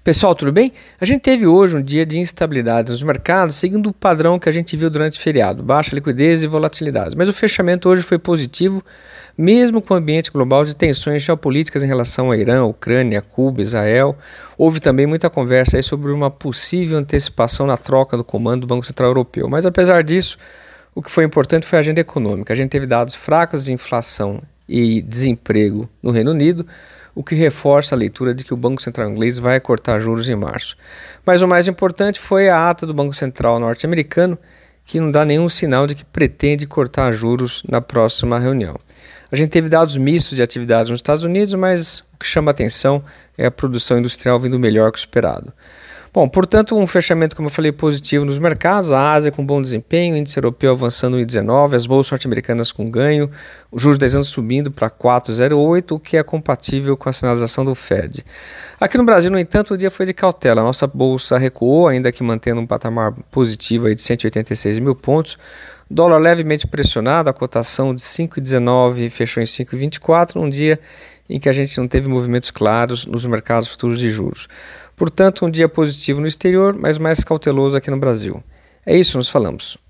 Pessoal, tudo bem? A gente teve hoje um dia de instabilidade nos mercados, seguindo o padrão que a gente viu durante o feriado, baixa liquidez e volatilidade. Mas o fechamento hoje foi positivo, mesmo com o ambiente global de tensões geopolíticas em relação a Irã, Ucrânia, Cuba, Israel. Houve também muita conversa aí sobre uma possível antecipação na troca do comando do Banco Central Europeu. Mas apesar disso, o que foi importante foi a agenda econômica. A gente teve dados fracos de inflação e desemprego no Reino Unido, o que reforça a leitura de que o Banco Central inglês vai cortar juros em março. Mas o mais importante foi a ata do Banco Central norte-americano, que não dá nenhum sinal de que pretende cortar juros na próxima reunião. A gente teve dados mistos de atividades nos Estados Unidos, mas o que chama atenção é a produção industrial vindo melhor que o esperado. Bom, portanto, um fechamento, como eu falei, positivo nos mercados, a Ásia com bom desempenho, o índice europeu avançando em 19, as bolsas norte-americanas com ganho, os juros de 10 anos subindo para 4,08, o que é compatível com a sinalização do Fed. Aqui no Brasil, no entanto, o dia foi de cautela, a nossa bolsa recuou, ainda que mantendo um patamar positivo aí de 186 mil pontos, dólar levemente pressionado, a cotação de 5,19 fechou em 5,24, num dia em que a gente não teve movimentos claros nos mercados futuros de juros. Portanto, um dia positivo no exterior, mas mais cauteloso aqui no Brasil. É isso, nos falamos.